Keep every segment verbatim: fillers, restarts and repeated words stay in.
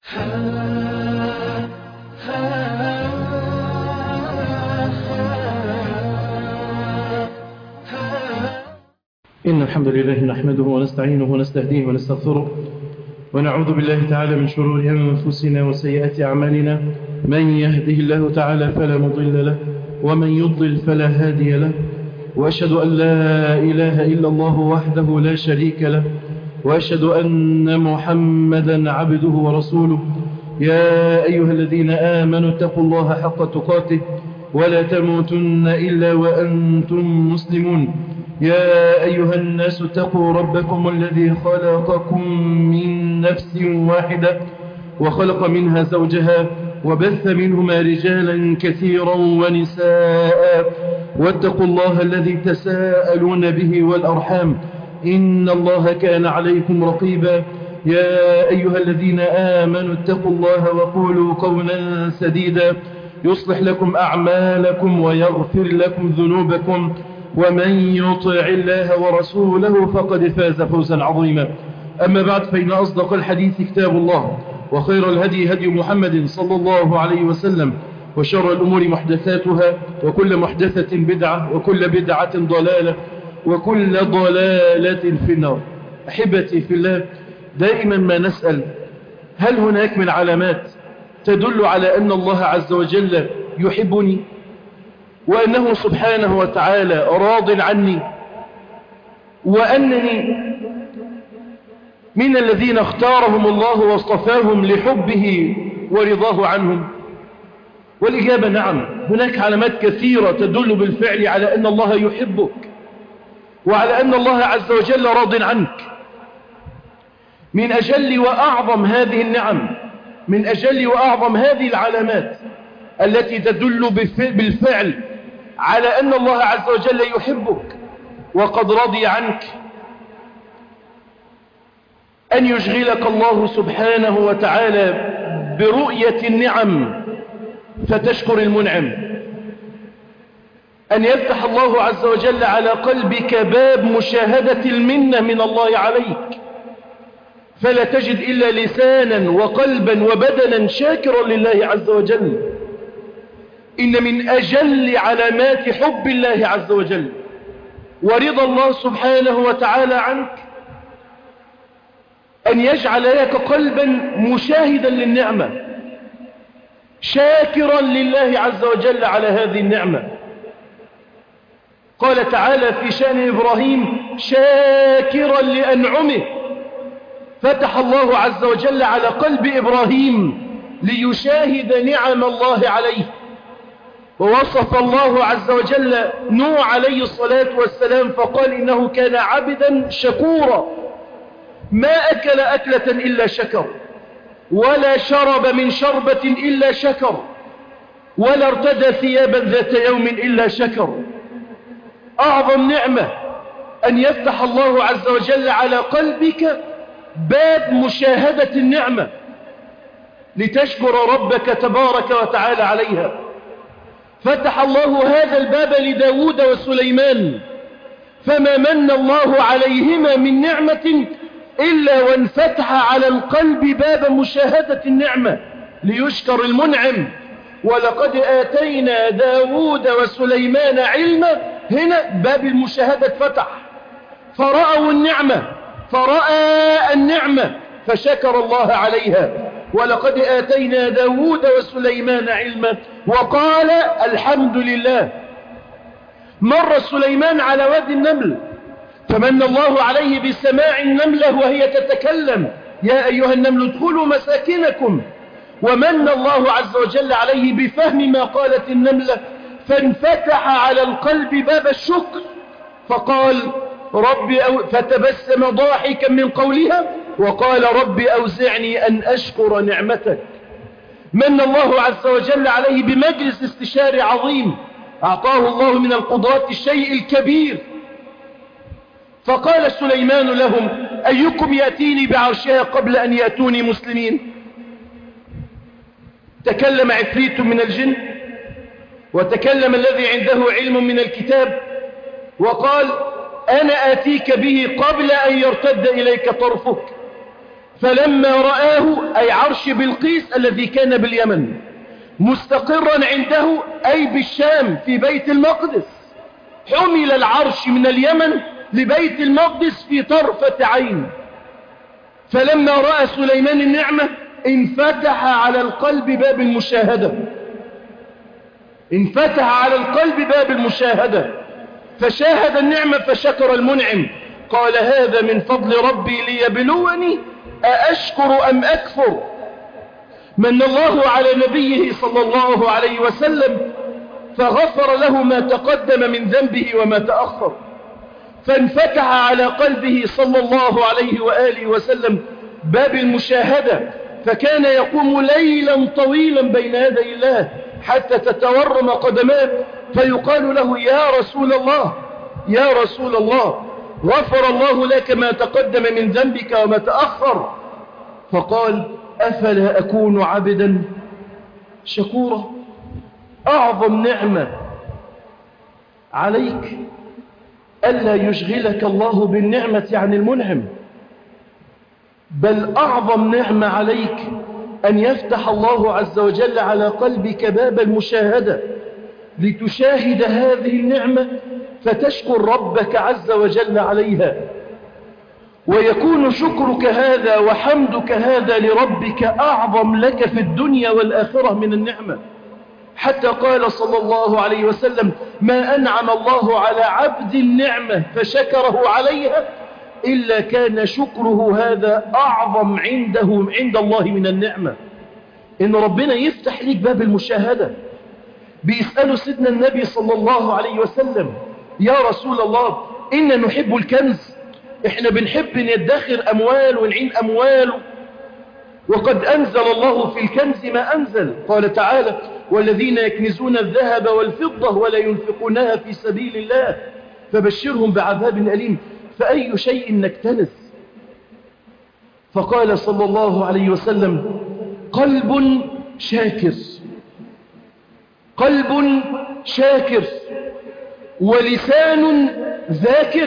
إن الحمد لله نحمده ونستعينه ونستهديه ونستغفره ونعوذ بالله تعالى من شرور أنفسنا وسيئات أعمالنا. من يهده الله تعالى فلا مضل له ومن يضلل فلا هادي له، وأشهد أن لا إله إلا الله وحده لا شريك له، وأشهد أن محمدا عبده ورسوله. يا أيها الذين آمنوا اتقوا الله حق تقاته ولا تموتن إلا وأنتم مسلمون. يا أيها الناس اتقوا ربكم الذي خلقكم من نفس واحدة وخلق منها زوجها وبث منهما رجالا كثيرا ونساء، واتقوا الله الذي تساءلون به والأرحام إن الله كان عليكم رقيبا. يا أيها الذين آمنوا اتقوا الله وقولوا قولا سديدا يصلح لكم أعمالكم ويغفر لكم ذنوبكم، ومن يطع الله ورسوله فقد فاز فوزا عظيما. أما بعد، فإن أصدق الحديث كتاب الله، وخير الهدي هدي محمد صلى الله عليه وسلم، وشر الأمور محدثاتها، وكل محدثة بدعة، وكل بدعة ضلالة، وكل ضلالة في النار. أحبتي في الله، دائما ما نسأل: هل هناك من علامات تدل على أن الله عز وجل يحبني، وأنه سبحانه وتعالى راض عني، وأنني من الذين اختارهم الله واصطفاهم لحبه ورضاه عنهم؟ والإجابة نعم، هناك علامات كثيرة تدل بالفعل على أن الله يحبك، وعلى أن الله عز وجل راض عنك. من أجل وأعظم هذه النعم، من أجل وأعظم هذه العلامات التي تدل بالفعل على أن الله عز وجل يحبك وقد رضي عنك، أن يشغلك الله سبحانه وتعالى برؤية النعم فتشكر المنعم، أن يفتح الله عز وجل على قلبك باب مشاهدة المنة من الله عليك، فلا تجد إلا لسانا وقلبا وبدنا شاكرا لله عز وجل. إن من أجل علامات حب الله عز وجل ورضا الله سبحانه وتعالى عنك أن يجعل لك قلبا مشاهدا للنعمة، شاكرا لله عز وجل على هذه النعمة. قال تعالى في شأن إبراهيم: شاكرا لأنعمه. فتح الله عز وجل على قلب إبراهيم ليشاهد نعم الله عليه. ووصف الله عز وجل نوح عليه الصلاة والسلام فقال: إنه كان عبدا شكورا، ما أكل أكلة إلا شكر، ولا شرب من شربة إلا شكر، ولا ارتدى ثيابا ذات يوم إلا شكر. أعظم نعمة أن يفتح الله عز وجل على قلبك باب مشاهدة النعمة لتشكر ربك تبارك وتعالى عليها. فتح الله هذا الباب لداود وسليمان، فما من الله عليهما من نعمة إلا وانفتح على القلب باب مشاهدة النعمة ليشكر المنعم. ولقد آتينا داود وسليمان علما، هنا باب المشاهدة فتح، فرأوا النعمة، فرأى النعمة فشكر الله عليها. ولقد آتينا داود وسليمان علما وقال الحمد لله. مر سليمان على وادي النمل فمن الله عليه بسماع النملة وهي تتكلم: يا أيها النمل ادخلوا مساكنكم. ومن الله عز وجل عليه بفهم ما قالت النملة، فانفتح على القلب باب الشكر فقال: ربي أو فتبسم ضاحكا من قولها وقال: ربي أوزعني أن أشكر نعمتك. من الله عز وجل عليه بمجلس استشاري عظيم أعطاه الله من القدرات الشيء الكبير، فقال سليمان لهم: أيكم يأتيني بعرشها قبل أن يأتوني مسلمين؟ تكلم عفريت من الجن، وتكلم الذي عنده علم من الكتاب وقال: أنا آتيك به قبل أن يرتد إليك طرفك. فلما رآه أي عرش بلقيس الذي كان باليمن مستقرا عنده أي بالشام في بيت المقدس، حمل العرش من اليمن لبيت المقدس في طرفة عين. فلما رأى سليمان النعمة انفتح على القلب باب المشاهدة، انفتح على القلب باب المشاهدة فشاهد النعمة فشكر المنعم، قال هذا من فضل ربي ليبلوني أأشكر أم أكفر. من الله على نبيه صلى الله عليه وسلم فغفر له ما تقدم من ذنبه وما تأخر، فانفتح على قلبه صلى الله عليه وآله وسلم باب المشاهدة، فكان يقوم ليلا طويلا بين يدي الله حتى تتورم قدماه، فيقال له يا رسول الله يا رسول الله غفر الله لك ما تقدم من ذنبك وما تأخر. فقال أفلا أكون عبدا شكورا. أعظم نعمة عليك ألا يشغلك الله بالنعمة عن المنعم، بل أعظم نعمة عليك أن يفتح الله عز وجل على قلبك باب المشاهدة لتشاهد هذه النعمة فتشكر ربك عز وجل عليها، ويكون شكرك هذا وحمدك هذا لربك أعظم لك في الدنيا والآخرة من النعمة. حتى قال صلى الله عليه وسلم ما أنعم الله على عبد النعمة فشكره عليها إلا كان شكره هذا أعظم عنده عند الله من النعمة. إن ربنا يفتح لك باب المشاهدة. بيسألوا سيدنا النبي صلى الله عليه وسلم يا رسول الله إنا نحب الكنز، إحنا بنحب ندخر أموال ونعين أموال، وقد أنزل الله في الكنز ما أنزل. قال تعالى والذين يكنزون الذهب والفضة ولا ينفقونها في سبيل الله فبشرهم بعذاب أليم. فأي شيء نكتنز؟ فقال صلى الله عليه وسلم قلب شاكر، قلب شاكر ولسان ذاكر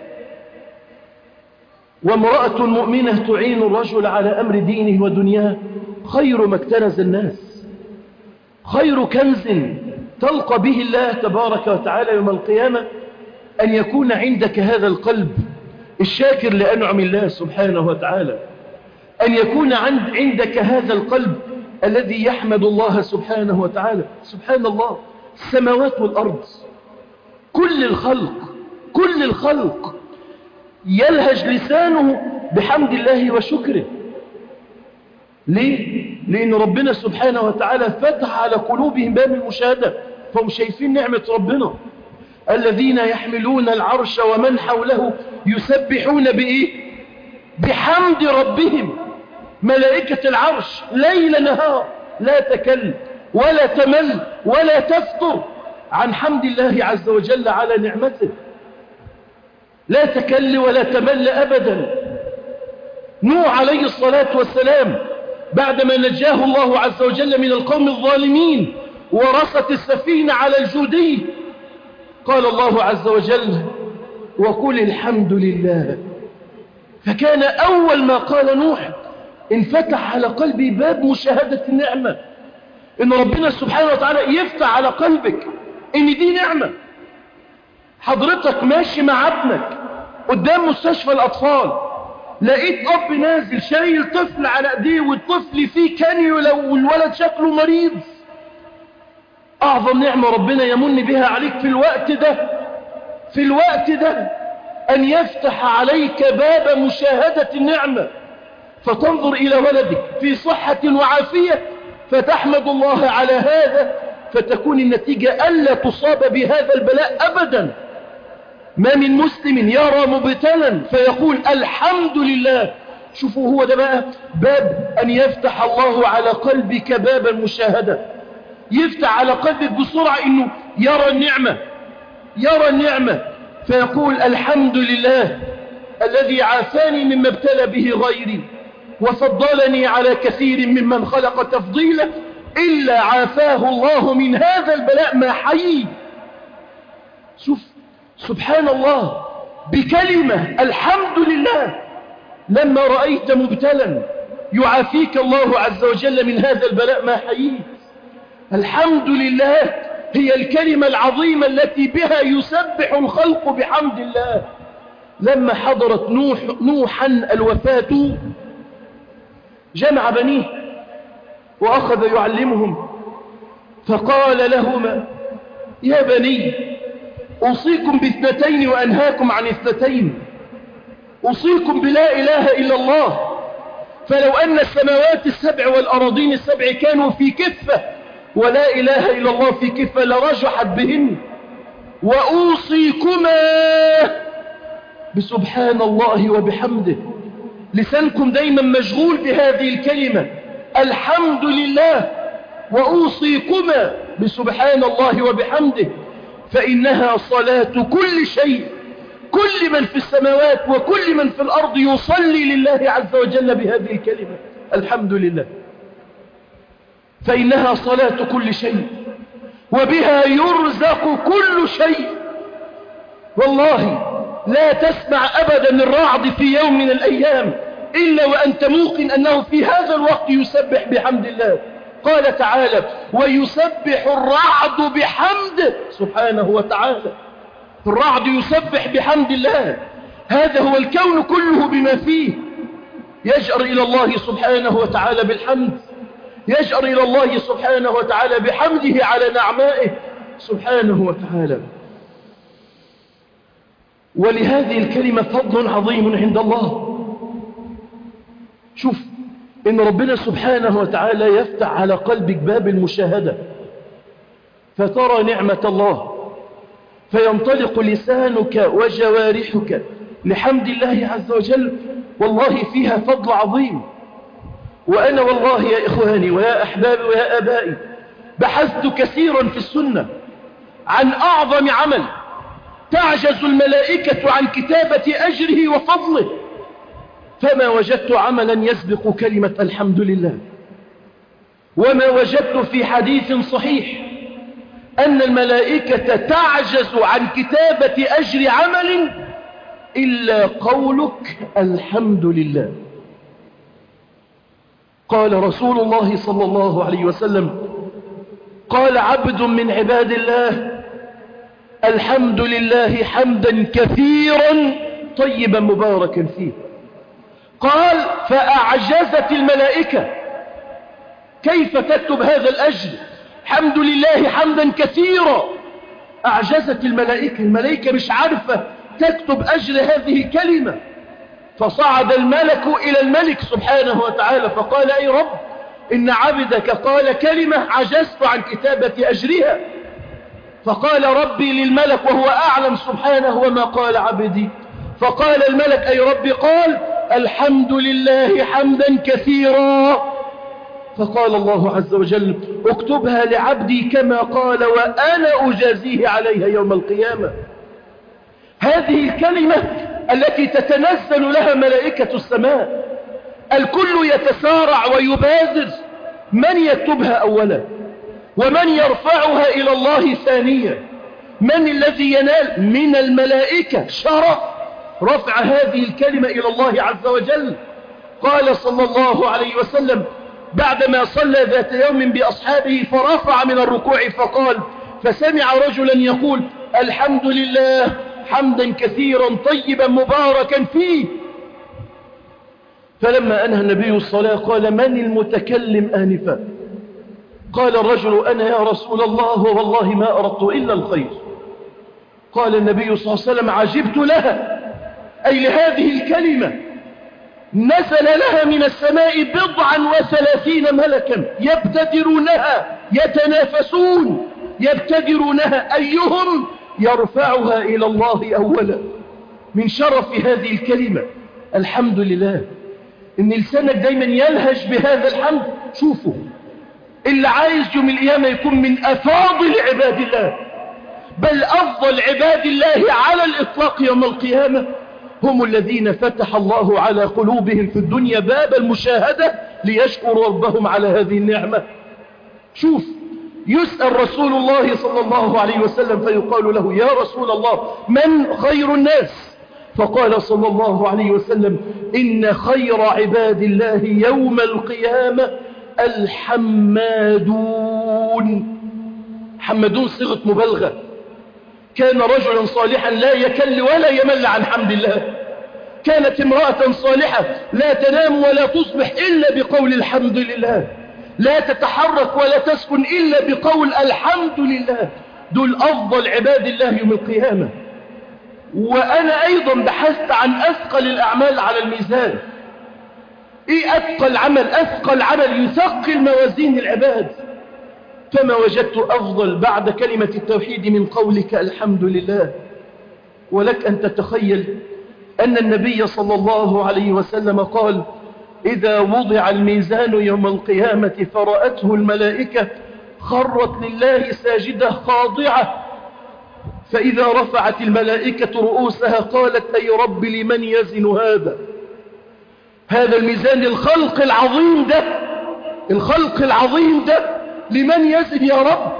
وامرأة مؤمنة تعين الرجل على أمر دينه ودنياه خير ما اكتنز الناس. خير كنز تلقى به الله تبارك وتعالى يوم القيامة أن يكون عندك هذا القلب الشاكر لأنعم الله سبحانه وتعالى، أن يكون عند عندك هذا القلب الذي يحمد الله سبحانه وتعالى. سبحان الله، السماوات والأرض كل الخلق كل الخلق يلهج لسانه بحمد الله وشكره. ليه؟ لأن ربنا سبحانه وتعالى فتح على قلوبهم باب المشاهدة، فهم شايفين نعمة ربنا. الذين يحملون العرش ومن حوله يسبحون بإيه؟ بحمد ربهم. ملائكة العرش ليل نهار لا تكل ولا تمل ولا تفتر عن حمد الله عز وجل على نعمته، لا تكل ولا تمل أبدا. نوح عليه الصلاة والسلام بعدما نجاه الله عز وجل من القوم الظالمين ورست السفينة على الجودي قال الله عز وجل وقل الحمد لله. فكان أول ما قال نوح انفتح على قلبي باب مشاهدة النعمة، إن ربنا سبحانه وتعالى يفتح على قلبك إن دي نعمة. حضرتك ماشي مع ابنك قدام مستشفى الأطفال، لقيت أب نازل شايل طفل على ايديه والطفل فيه كانيولا والولد شكله مريض. أعظم نعمة ربنا يمن بها عليك في الوقت ده في الوقت ده أن يفتح عليك باب مشاهدة النعمة، فتنظر إلى ولدك في صحة وعافية فتحمد الله على هذا، فتكون النتيجة ألا تصاب بهذا البلاء أبدا. ما من مسلم يرى مبتلا فيقول الحمد لله. شوفوا هو ده بقى باب أن يفتح الله على قلبك باب المشاهدة، يفتح على قلبك بسرعة إنه يرى النعمة يرى النعمة فيقول الحمد لله الذي عافاني مما ابتلى به غيري وفضلني على كثير ممن خلق تفضيلا إلا عافاه الله من هذا البلاء ما حيي. شوف سبحان الله، بكلمة الحمد لله لما رأيت مبتلا يعافيك الله عز وجل من هذا البلاء ما حييت. الحمد لله هي الكلمة العظيمة التي بها يسبح الخلق بحمد الله. لما حضرت نوح نوحا الوفاة جمع بنيه وأخذ يعلمهم، فقال لهما يا بني أوصيكم باثنتين وأنهاكم عن اثنتين، أوصيكم بلا إله إلا الله، فلو أن السماوات السبع والأراضين السبع كانوا في كفة ولا إله إلا الله في كفة لرجحت بهن، وأوصيكما بسبحان الله وبحمده. لسانكم دايما مشغول بهذه الكلمة الحمد لله، وأوصيكما بسبحان الله وبحمده، فإنها صلاة كل شيء. كل من في السماوات وكل من في الأرض يصلي لله عز وجل بهذه الكلمة الحمد لله، فإنها صلاة كل شيء وبها يرزق كل شيء. والله لا تسمع أبدا الرعد في يوم من الأيام إلا وأنت موقن أنه في هذا الوقت يسبح بحمد الله. قال تعالى ويسبح الرعد بحمده سبحانه وتعالى. الرعد يسبح بحمد الله، هذا هو الكون كله بما فيه يجأر إلى الله سبحانه وتعالى بالحمد، يجأر إلى الله سبحانه وتعالى بحمده على نعمائه سبحانه وتعالى. ولهذه الكلمة فضل عظيم عند الله. شوف إن ربنا سبحانه وتعالى يفتح على قلبك باب المشاهدة فترى نعمة الله، فينطلق لسانك وجوارحك لحمد الله عز وجل. والله فيها فضل عظيم. وأنا والله يا إخواني ويا أحبابي ويا أبائي بحثت كثيرا في السنة عن أعظم عمل تعجز الملائكة عن كتابة أجره وفضله، فما وجدت عملا يسبق كلمة الحمد لله. وما وجدت في حديث صحيح أن الملائكة تعجز عن كتابة أجر عمل إلا قولك الحمد لله. قال رسول الله صلى الله عليه وسلم قال عبد من عباد الله الحمد لله حمدا كثيرا طيبا مباركا فيه. قال فأعجزت الملائكة كيف تكتب هذا الأجر حمد لله حمدا كثيرا. أعجزت الملائكة، الملائكة مش عارفة تكتب أجر هذه الكلمة. فصعد الملك إلى الملك سبحانه وتعالى فقال أي رب إن عبدك قال كلمة عجزت عن كتابة أجرها. فقال ربي للملك وهو أعلم سبحانه وما قال عبدي. فقال الملك أي ربي قال الحمد لله حمدا كثيرا. فقال الله عز وجل اكتبها لعبدي كما قال وأنا أجازيه عليها يوم القيامة. هذه الكلمة التي تتنزل لها ملائكة السماء الكل يتسارع ويبادر من يكتبها أولا ومن يرفعها إلى الله ثانيا. من الذي ينال من الملائكة شرف رفع هذه الكلمة إلى الله عز وجل. قال صلى الله عليه وسلم بعدما صلى ذات يوم بأصحابه فرفع من الركوع فقال فسمع رجلا يقول الحمد لله حمدا كثيرا طيبا مباركا فيه. فلما أنهى النبي الصلاة قال من المتكلم آنفا؟ قال الرجل أنا يا رسول الله والله ما أردت إلا الخير. قال النبي صلى الله عليه وسلم عجبت لها أي لهذه الكلمة نزل لها من السماء بضعا وثلاثين ملكا يبتدرونها يتنافسون يبتدرونها أيهم يرفعها إلى الله أولا. من شرف هذه الكلمة الحمد لله إن لسانك دايما يلهج بهذا الحمد. شوفوا اللي عايز يوم القيامة يكون من أفاضل عباد الله بل أفضل عباد الله على الإطلاق يوم القيامة هم الذين فتح الله على قلوبهم في الدنيا باب المشاهدة ليشكروا ربهم على هذه النعمة. شوف يسأل رسول الله صلى الله عليه وسلم فيقال له يا رسول الله من خير الناس؟ فقال صلى الله عليه وسلم إن خير عباد الله يوم القيامة الحمادون. حمادون صيغة مبالغة. كان رجلا صالحا لا يكل ولا يمل عن حمد الله. كانت امرأة صالحة لا تنام ولا تصبح إلا بقول الحمد لله، لا تتحرك ولا تسكن إلا بقول الحمد لله. دول أفضل عباد الله يوم القيامة. وأنا أيضا بحثت عن أثقل الأعمال على الميزان. إيه أثقل عمل؟ أثقل عمل يثقل موازين العباد، فما وجدت أفضل بعد كلمة التوحيد من قولك الحمد لله. ولك أن تتخيل أن النبي صلى الله عليه وسلم قال إذا وضع الميزان يوم القيامة فرأته الملائكة خرت لله ساجدة خاضعة، فإذا رفعت الملائكة رؤوسها قالت أي رب لمن يزن هذا؟ هذا الميزان الخلق العظيم ده، الخلق العظيم ده لمن يزن يا رب؟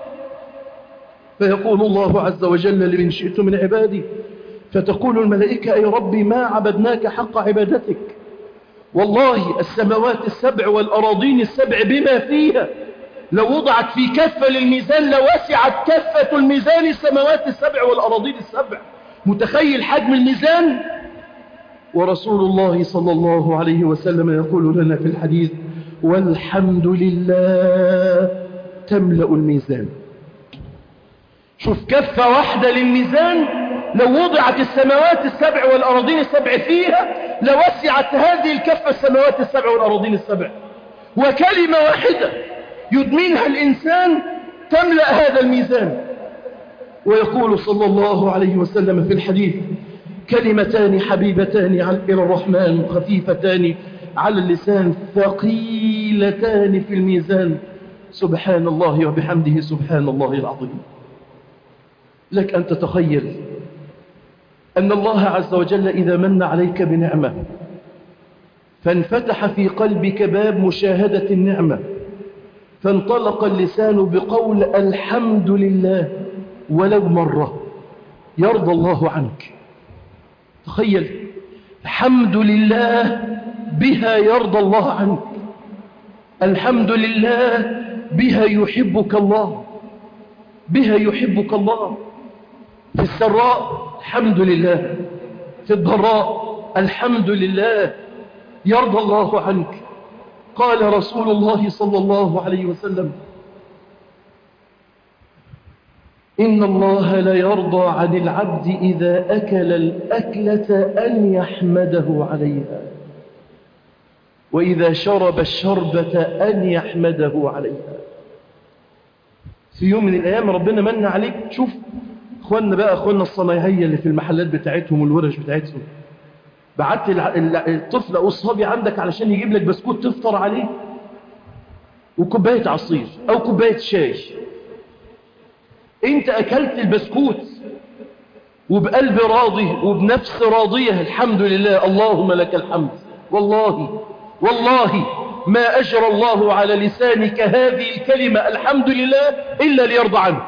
فيقول الله عز وجل لمن شئت من عبادي، فتقول الملائكة أي ربي ما عبدناك حق عبادتك، والله السماوات السبع والأراضين السبع بما فيها لو وضعت في كفة للميزان لوسعت كفة الميزان السماوات السبع والأراضين السبع. متخيل حجم الميزان؟ ورسول الله صلى الله عليه وسلم يقول لنا في الحديث والحمد لله تملأ الميزان. شوف كفة واحدة للميزان لو وضعت السماوات السبع والأراضين السبع فيها لوسعت هذه الكفة السماوات السبع والأراضين السبع. وكلمة واحدة يدمنها الإنسان تملأ هذا الميزان. ويقول صلى الله عليه وسلم في الحديث كلمتان حبيبتان إلى الرحمن خفيفتان على اللسان ثقيلتان في الميزان سبحان الله وبحمده سبحان الله العظيم. لك أن تتخيل أن الله عز وجل إذا من عليك بنعمة فانفتح في قلبك باب مشاهدة النعمة فانطلق اللسان بقول الحمد لله ولو مرة يرضى الله عنك. تخيل الحمد لله بها يرضى الله عنك، الحمد لله بها يحبك الله، بها يحبك الله. في السراء الحمد لله، في الضراء الحمد لله يرضى الله عنك. قال رسول الله صلى الله عليه وسلم إن الله لا يرضى عن العبد إذا أكل الأكلة أن يحمده عليها، وإذا شرب الشربة أن يحمده عليها. في يوم من الأيام ربنا من عليك، شوف أخواننا بقى، أخواننا الصنايعية اللي في المحلات بتاعتهم والورش بتاعتهم، بعت الطفل أو الصبي عندك علشان يجيب لك بسكوت تفطر عليه وكوباية عصير أو كوباية شاي. انت اكلت البسكوت وبقلب راضي وبنفس راضية الحمد لله اللهم لك الحمد. والله والله ما أجرى الله على لسانك هذه الكلمة الحمد لله إلا ليرضى عنك،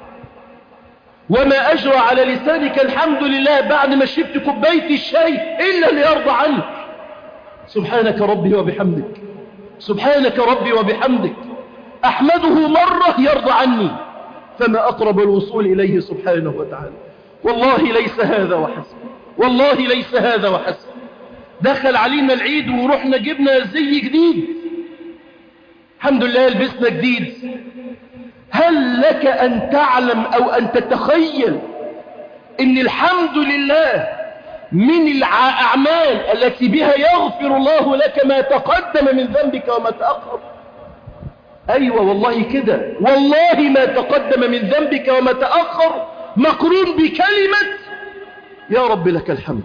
وما أجرى على لسانك الحمد لله بعد ما شربت كوباية الشاي إلا ليرضى عنك. سبحانك ربي وبحمدك، سبحانك ربي وبحمدك، أحمده مرة يرضى عني، فما أقرب الوصول إليه سبحانه وتعالى. والله ليس هذا وحسب، والله ليس هذا وحسب. دخل علينا العيد ورحنا جبنا زي جديد، الحمد لله لبسنا جديد. هل لك أن تعلم أو أن تتخيل إن الحمد لله من الأعمال التي بها يغفر الله لك ما تقدم من ذنبك وما تأخر؟ أيوة والله كده، والله ما تقدم من ذنبك وما تأخر مقرون بكلمة يا رب لك الحمد.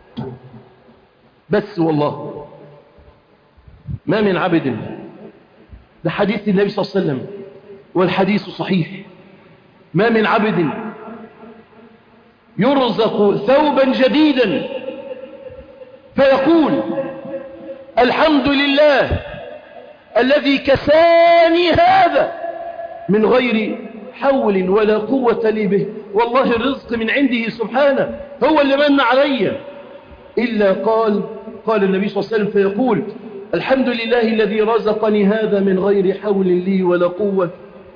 بس والله ما من عبد، ده حديث النبي صلى الله عليه وسلم والحديث صحيح، ما من عبد يرزق ثوبا جديدا فيقول الحمد لله الذي كساني هذا من غير حول ولا قوة لي به. والله الرزق من عنده سبحانه، هو اللي من علي. إلا قال قال النبي صلى الله عليه وسلم فيقول الحمد لله الذي رزقني هذا من غير حول لي ولا قوة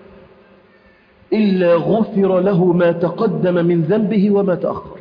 إلا غفر له ما تقدم من ذنبه وما تأخر.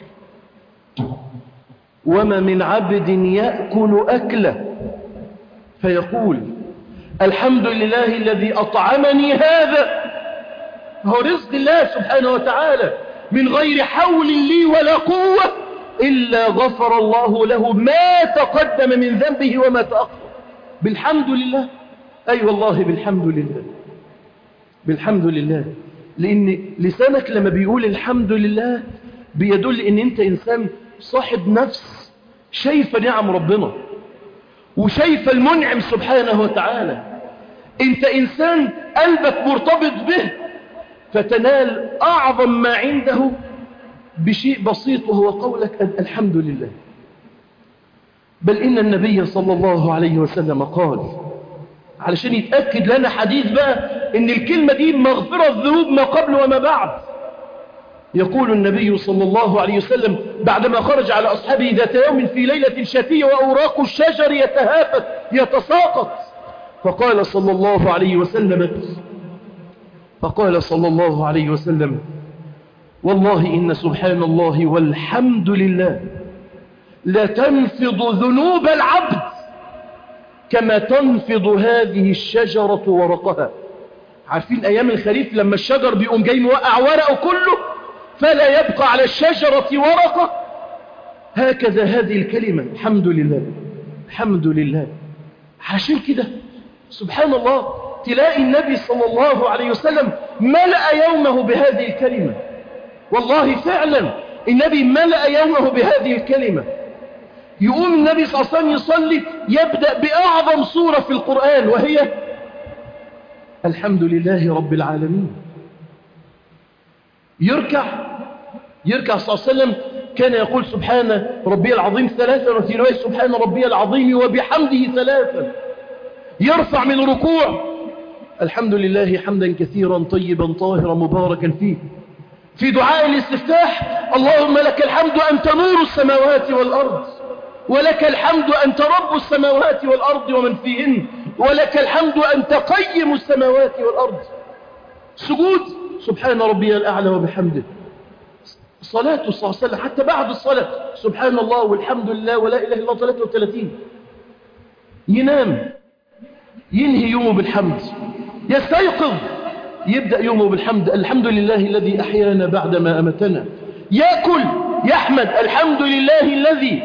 وما من عبد يأكل أكله فيقول الحمد لله الذي أطعمني هذا، هو رزق الله سبحانه وتعالى، من غير حول لي ولا قوة إلا غفر الله له ما تقدم من ذنبه وما تأخر. بالحمد لله، أي أيوة والله بالحمد لله، بالحمد لله. لأن لسانك لما بيقول الحمد لله بيدل إن أنت إنسان صاحب نفس شايف نعم ربنا وشايف المنعم سبحانه وتعالى. أنت إنسان قلبك مرتبط به فتنال أعظم ما عنده بشيء بسيط وهو قولك الحمد لله. بل إن النبي صلى الله عليه وسلم قال علشان يتأكد لنا حديث بقى إن الكلمة دي مغفرة الذنوب ما قبل وما بعد. يقول النبي صلى الله عليه وسلم بعدما خرج على أصحابه ذات يوم في ليلة شتية وأوراق الشجر يتهافت يتساقط، فقال صلى الله عليه وسلم فقال صلى الله عليه وسلم والله إن سبحان الله والحمد لله لا تنفض ذنوب العبد كما تنفض هذه الشجرة ورقها. عارفين أيام الخريف لما الشجر بيقوم جاي موقع ورقه كله فلا يبقى على الشجرة ورقة، هكذا هذه الكلمة الحمد لله الحمد لله. عشان كده سبحان الله تلاقي النبي صلى الله عليه وسلم ملأ يومه بهذه الكلمة. والله فعلا النبي ملأ يومه بهذه الكلمة. يقوم النبي صلى الله عليه وسلم يصلي يبدأ بأعظم سورة في القرآن وهي الحمد لله رب العالمين. يركع يركع صلى الله عليه وسلم كان يقول سبحان ربي العظيم ثلاثا، وفي رواية سبحان ربي العظيم وبحمده ثلاثا. يرفع من ركوع الحمد لله حمدا كثيرا طيبا طاهرا مباركا فيه. في دعاء الاستفتاح اللهم لك الحمد أنت نور السماوات والأرض، ولك الحمد أنت رب السماوات والأرض ومن فيهن، ولك الحمد أنت قيم السماوات والأرض. سجود سبحان ربي الأعلى وبحمده. صلاة صلى الله عليه وسلم حتى بعد الصلاة سبحان الله والحمد لله ولا إله إلا الله ثلاثة وثلاثين. ينام ينهي يومه بالحمد، يستيقظ يبدأ يومه بالحمد الحمد لله الذي أحيانا بعدما أمتنا. يأكل يحمد الحمد لله الذي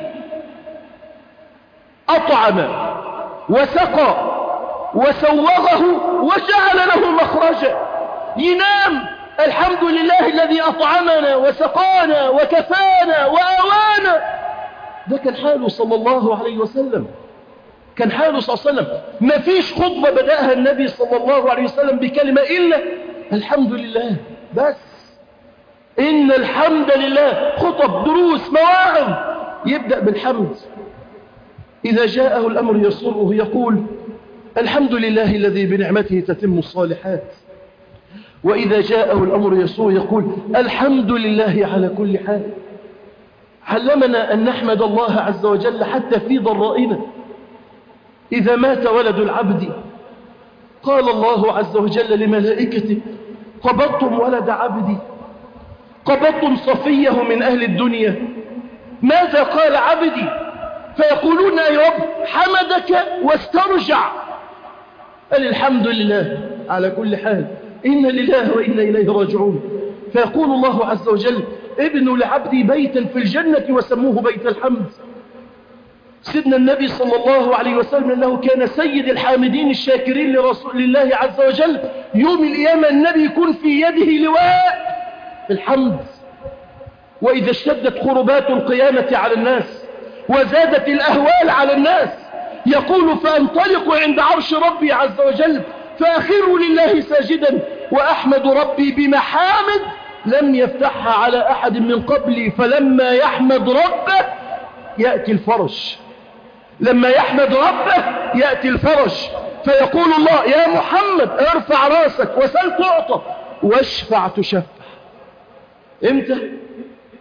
أطعم وسقى وسوغه وجعل له مخرجا. ينام الحمد لله الذي أطعمنا وسقانا وكفانا وأوانا. ده كان حاله صلى الله عليه وسلم، كان حاله صلى الله عليه وسلم. ما فيش خطبة بدأها النبي صلى الله عليه وسلم بكلمة إلا الحمد لله بس. إن الحمد لله، خطب دروس مواعظ يبدأ بالحمد. إذا جاءه الأمر يسره يقول الحمد لله الذي بنعمته تتم الصالحات. وإذا جاءه الأمر يسره يقول الحمد لله على كل حال. علمنا أن نحمد الله عز وجل حتى في ضرائنا. إذا مات ولد العبد قال الله عز وجل لملائكته قبضتم ولد عبدي، قبضتم صفيه من أهل الدنيا، ماذا قال عبدي؟ فيقولون يا رب حمدك واسترجع. قال الحمد لله على كل حال، إن لله وإنا إليه راجعون. فيقول الله عز وجل ابنوا لعبدي بيتا في الجنة وسموه بيت الحمد. سيدنا النبي صلى الله عليه وسلم أنه كان سيد الحامدين الشاكرين لرسول الله عز وجل. يوم القيامة النبي يكون في يده لواء الحمد. وإذا اشتدت قربات القيامة على الناس وزادت الأهوال على الناس يقول فأنطلق عند عرش ربي عز وجل فأخر لله ساجدا وأحمد ربي بمحامد لم يفتحها على أحد من قبلي. فلما يحمد ربه يأتي الفرج، لما يحمد ربه يأتي الفرج. فيقول الله يا محمد ارفع راسك وسل تعطى واشفع تشفع. امتى؟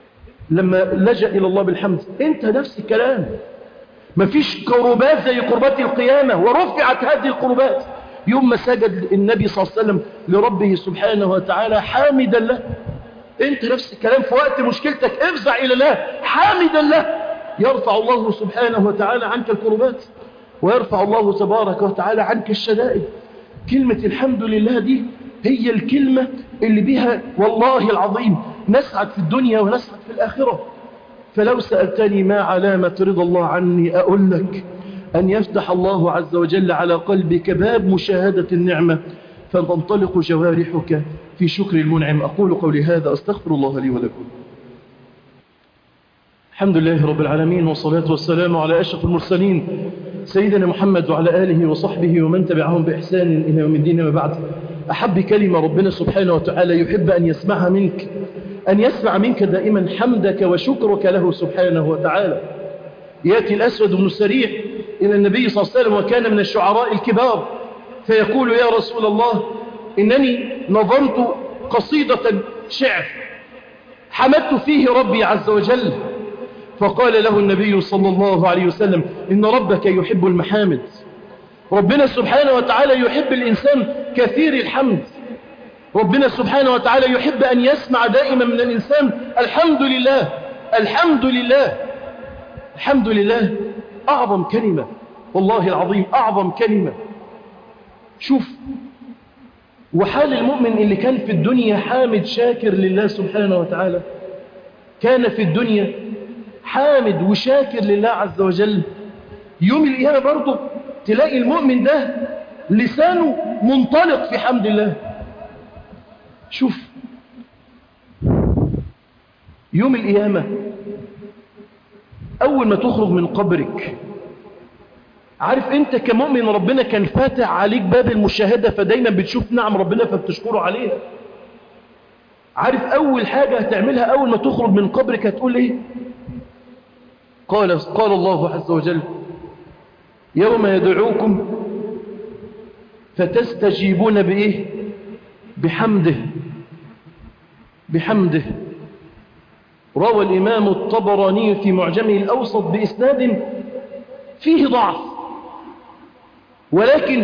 لما لجأ إلى الله بالحمد. أنت نفس الكلام، مفيش قربات زي قربات القيامة، ورفعت هذه القربات يوم ما سجد النبي صلى الله عليه وسلم لربه سبحانه وتعالى حامدا له. أنت نفس الكلام، في وقت مشكلتك افزع إلى الله حامدا له، يرفع الله سبحانه وتعالى عنك القربات، ويرفع الله تبارك وتعالى عنك الشدائد. كلمة الحمد لله دي هي الكلمة اللي بها والله العظيم نسعد في الدنيا ونسعد في الآخرة. فلو سألتني ما علامة رضا الله عني، أقول لك أن يفتح الله عز وجل على قلبك باب مشاهدة النعمة، فتنطلق جوارحك في شكر المنعم. أقول قولي هذا، أستغفر الله لي ولكم. الحمد لله رب العالمين، والصلاة والسلام على أشرف المرسلين سيدنا محمد وعلى آله وصحبه ومن تبعهم بإحسان إلى يوم الدين. ما بعد، أحب كلمة ربنا سبحانه وتعالى يحب أن يسمعها منك، أن يسمع منك دائما حمدك وشكرك له سبحانه وتعالى. يأتي الأسود بن السريع إلى النبي صلى الله عليه وسلم، وكان من الشعراء الكبار، فيقول يا رسول الله إنني نظمت قصيدة شعر حمدت فيه ربي عز وجل. فقال له النبي صلى الله عليه وسلم إن ربك يحب المحامد. ربنا سبحانه وتعالى يحب الإنسان كثير الحمد. ربنا سبحانه وتعالى يحب أن يسمع دائما من الإنسان الحمد لله الحمد لله الحمد لله. أعظم كلمة والله العظيم، أعظم كلمة. شوف وحال المؤمن اللي كان في الدنيا حامد شاكر لله سبحانه وتعالى، كان في الدنيا حامد وشاكر لله عز وجل، يوم القيامة برضه تلاقي المؤمن ده لسانه منطلق في حمد الله. شوف يوم القيامة أول ما تخرج من قبرك، عارف أنت كمؤمن ربنا كان فاتح عليك باب المشاهدة، فدايما بتشوف نعم ربنا فبتشكره عليها. عارف أول حاجة هتعملها أول ما تخرج من قبرك هتقول إيه؟ قال, قال الله عز وجل يوم يدعوكم فتستجيبون بإيه؟ بحمده بحمده. روى الإمام الطبراني في معجمه الأوسط بإسناد فيه ضعف، ولكن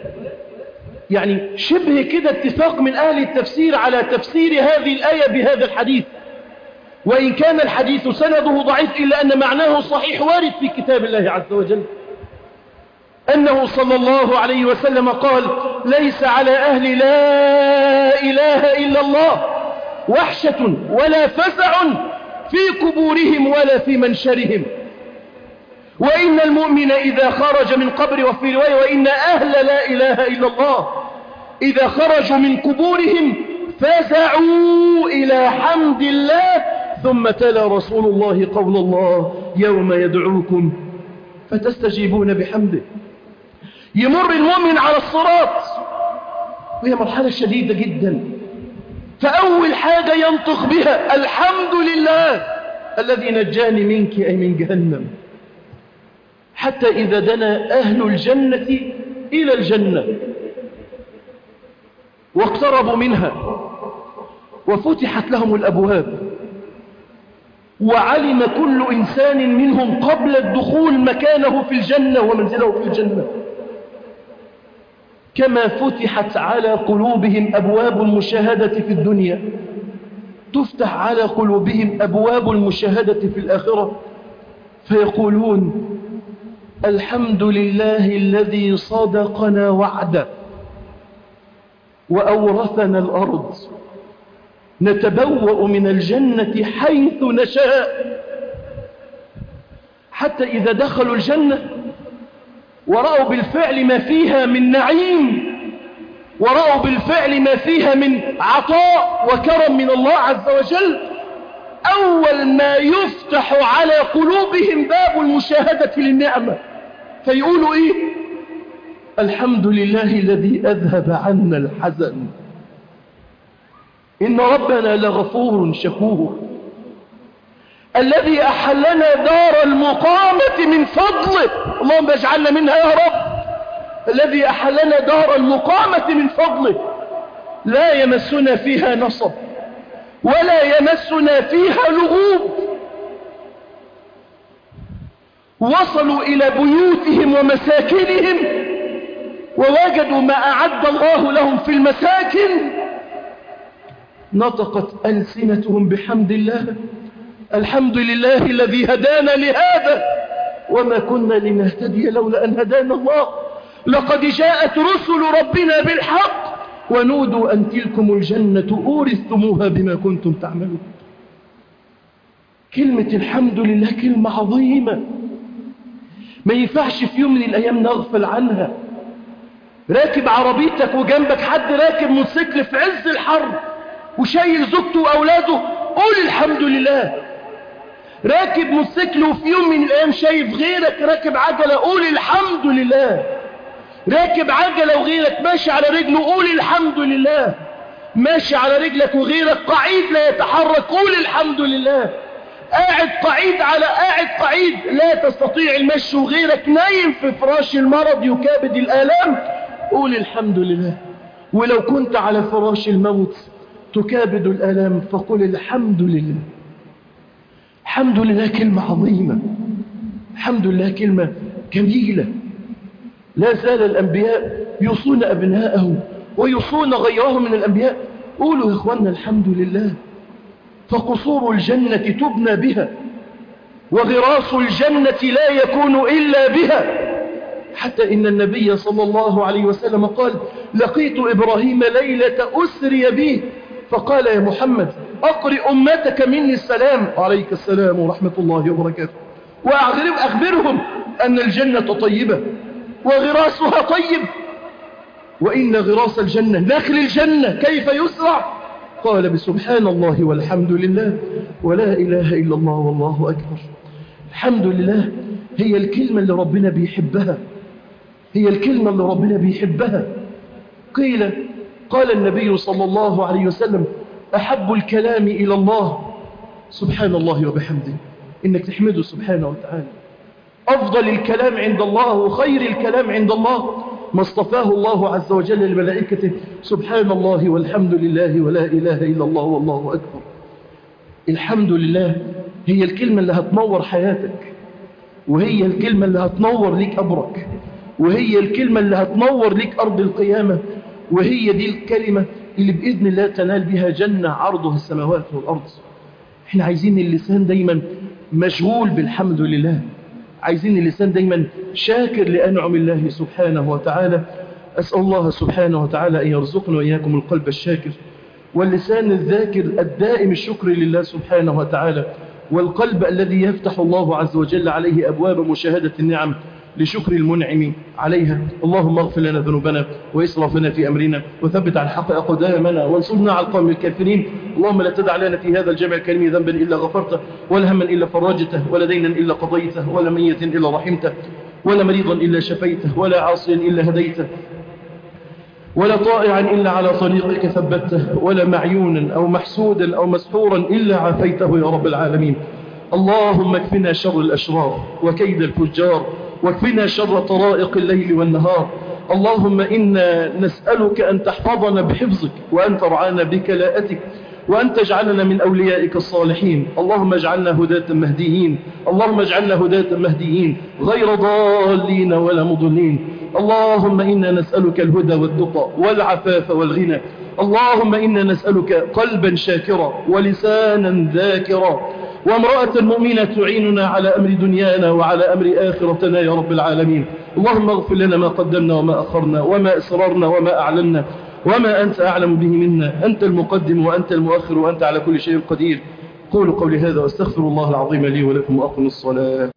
يعني شبه كده اتفاق من أهل التفسير على تفسير هذه الآية بهذا الحديث، وإن كان الحديث سنده ضعيف إلا أن معناه صحيح وارد في كتاب الله عز وجل، أنه صلى الله عليه وسلم قال ليس على أهل لا إله إلا الله وحشة ولا فزع في قبورهم ولا في منشرهم، وإن المؤمن إذا خرج من قبر، وفي رواية وإن أهل لا إله إلا الله إذا خرجوا من قبورهم فزعوا إلى حمد الله. ثم تلا رسول الله قول الله يوم يدعوكم فتستجيبون بحمده. يمر المؤمن على الصراط وهي مرحلة شديدة جدا، فأول حاجة ينطق بها الحمد لله الذي نجاني منك أي من جهنم. حتى إذا دنا أهل الجنة إلى الجنة واقتربوا منها وفتحت لهم الأبواب، وعلم كل إنسان منهم قبل الدخول مكانه في الجنة ومنزله في الجنة، كما فتحت على قلوبهم أبواب المشاهدة في الدنيا تفتح على قلوبهم أبواب المشاهدة في الآخرة، فيقولون الحمد لله الذي صدقنا وعده وأورثنا الأرض نتبوأ من الجنة حيث نشاء. حتى إذا دخلوا الجنة ورأوا بالفعل ما فيها من نعيم، ورأوا بالفعل ما فيها من عطاء وكرم من الله عز وجل، أول ما يفتح على قلوبهم باب المشاهدة للنعمة فيقولوا إيه؟ الحمد لله الذي أذهب عنا الحزن إن ربنا لغفور شكور الذي أحلنا دار المقامة من فضله، اللهم اجعلنا منها يا رب، الذي أحلنا دار المقامة من فضله لا يمسنا فيها نصب ولا يمسنا فيها لغوب. وصلوا إلى بيوتهم ومساكنهم ووجدوا ما أعد الله لهم في المساكن، نطقت ألسنتهم بحمد الله. الحمد لله الذي هدانا لهذا وما كنا لنهتدي لولا أن هدانا الله، لقد جاءت رسل ربنا بالحق ونودوا أن تلكم الجنة أورثتموها بما كنتم تعملون. كلمة الحمد لله كلمة عظيمة ما ينفعش في يوم من الأيام نغفل عنها. راكب عربيتك وجنبك حد راكب موتوسيكل في عز الحر وشايل زوجته وأولاده، قول الحمد لله. راكب موتوسيكل وفي يوم من الأيام شايف غيرك راكب عجلة، قول الحمد لله. راكب عجلة وغيرك ماشي على رجله، قول الحمد لله. ماشي على رجلك وغيرك قعيد لا يتحرك، قول الحمد لله. قاعد قعيد على قاعد قعيد لا تستطيع المشي وغيرك نايم في فراش المرض يكابد الآلام، قول الحمد لله. ولو كنت على فراش الموت تكابد الآلام فقل الحمد لله. الحمد لله كلمة عظيمة، الحمد لله كلمة جميلة. لا زال الأنبياء يوصون أبناءهم ويوصون غيرهم من الأنبياء. قولوا يا إخواننا الحمد لله، فقصور الجنة تبنى بها وغراس الجنة لا يكون إلا بها. حتى إن النبي صلى الله عليه وسلم قال: لقيت إبراهيم ليلة أسري به فقال: يا محمد أقرئ أمتك مني السلام. عليك السلام ورحمة الله وبركاته. وأخبرهم أن الجنة طيبة وغراسها طيب، وإن غراس الجنة نخل الجنة كيف يسرع؟ قال: بسبحان الله والحمد لله ولا إله إلا الله والله أكبر. الحمد لله هي الكلمة اللي ربنا بيحبها، هي الكلمة اللي ربنا بيحبها. قيل قال النبي صلى الله عليه وسلم: أحب الكلام إلى الله سبحان الله وبحمده، إنك تحمده سبحانه وتعالى. أفضل الكلام عند الله وخير الكلام عند الله ما اصطفاه الله عز وجل لملائكته: سبحان الله والحمد لله ولا إله إلا الله والله أكبر. الحمد لله هي الكلمة اللي هتنور حياتك، وهي الكلمة اللي هتنور لك أبرك، وهي الكلمة اللي هتنور لك أرض القيامة، وهي دي الكلمة اللي بإذن الله تنال بها جنة عرضها السماوات والأرض. احنا عايزين اللسان دايما مشغول بالحمد لله، عايزين اللسان دايما شاكر لأنعم الله سبحانه وتعالى. أسأل الله سبحانه وتعالى أن يرزقنا وإياكم القلب الشاكر واللسان الذاكر الدائم الشكر لله سبحانه وتعالى، والقلب الذي يفتح الله عز وجل عليه أبواب مشاهدة النعم لشكر المنعم عليها. اللهم اغفر لنا ذنوبنا وإسرافنا في أمرنا وثبت على الحق أقدامنا وانصرنا على القوم الكافرين. اللهم لا تدع لنا في هذا الجمع الكريم ذنبا إلا غفرته، ولا هما إلا فرجته، ولا دينا إلا قضيته، ولا ميتا إلا رحمته، ولا مريضا إلا شفيته، ولا عاصيا إلا هديته، ولا طائعا إلا على طريقك ثبته، ولا معيونا أو محسودا أو مسحورا إلا عافيته يا رب العالمين. اللهم اكفنا شر الأشرار وكيد الفجار، واكفنا شر طرائق الليل والنهار. اللهم إنا نسألك أن تحفظنا بحفظك، وأن ترعانا بكلاءتك، وأن تجعلنا من أوليائك الصالحين. اللهم اجعلنا هداة مهديين، اللهم اجعلنا هداة مهديين غير ضالين ولا مضلين. اللهم إنا نسألك الهدى والتقى والعفاف والغنى. اللهم إنا نسألك قلبا شاكرا ولسانا ذاكرا وامرأة مؤمنة تعيننا على أمر دنيانا وعلى أمر آخرتنا يا رب العالمين. اللهم اغفر لنا ما قدمنا وما أخرنا وما أسررنا وما أعلنا وما أنت أعلم به منا. أنت المقدم وأنت المؤخر وأنت على كل شيء قدير. قولوا قولي هذا واستغفر الله العظيم لي ولكم وأقم الصلاة.